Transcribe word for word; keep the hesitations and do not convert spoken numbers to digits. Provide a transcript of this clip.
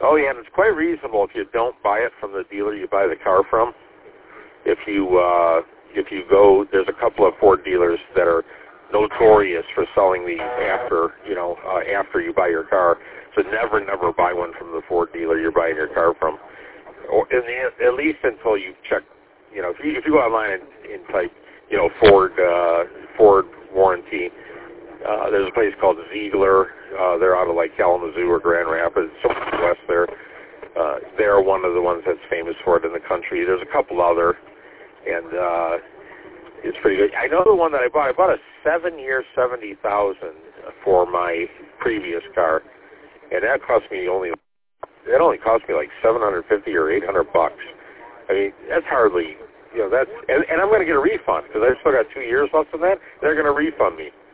Oh, yeah, and it's quite reasonable if you don't buy it from the dealer you buy the car from. If you uh, if you go, there's a couple of Ford dealers that are notorious for selling these after, you know, uh, after you buy your car. So never, never buy one from the Ford dealer you're buying your car from, or in the, at least until you check. You know, if you if you go online and, and type, you know, Ford uh, Ford warranty. Uh, there's a place called Ziegler. Uh, they're out of like Kalamazoo or Grand Rapids, somewhere west there. Uh, they're one of the ones that's famous for it in the country. There's a couple other, and uh, it's pretty good. I know the one that I bought. I bought a seven-year, seventy thousand for my previous car, and that cost me only. It only cost me like seven hundred fifty or eight hundred bucks. I mean, that's hardly. You know, that's and, and I'm going to get a refund because I still got two years left of that. They're going to refund me.